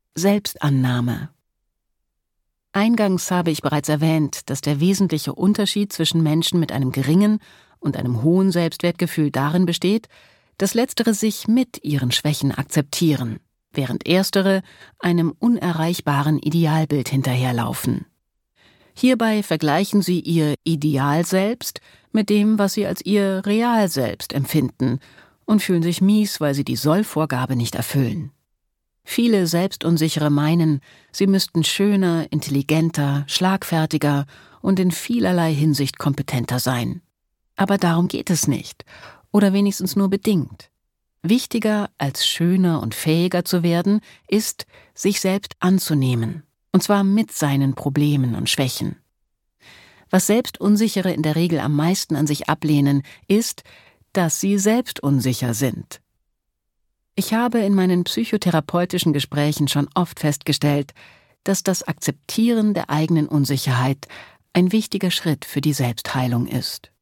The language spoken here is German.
Selbstannahme. Eingangs habe ich bereits erwähnt, dass der wesentliche Unterschied zwischen Menschen mit einem geringen und einem hohen Selbstwertgefühl darin besteht, dass letztere sich mit ihren Schwächen akzeptieren, während erstere einem unerreichbaren Idealbild hinterherlaufen. Hierbei vergleichen sie ihr Idealselbst mit dem, was sie als ihr Realselbst empfinden und fühlen sich mies, weil sie die Sollvorgabe nicht erfüllen. Viele Selbstunsichere meinen, sie müssten schöner, intelligenter, schlagfertiger und in vielerlei Hinsicht kompetenter sein. Aber darum geht es nicht, oder wenigstens nur bedingt. Wichtiger als schöner und fähiger zu werden, ist, sich selbst anzunehmen, und zwar mit seinen Problemen und Schwächen. Was Selbstunsichere in der Regel am meisten an sich ablehnen, ist, dass sie selbstunsicher sind. Ich habe in meinen psychotherapeutischen Gesprächen schon oft festgestellt, dass das Akzeptieren der eigenen Unsicherheit ein wichtiger Schritt für die Selbstheilung ist.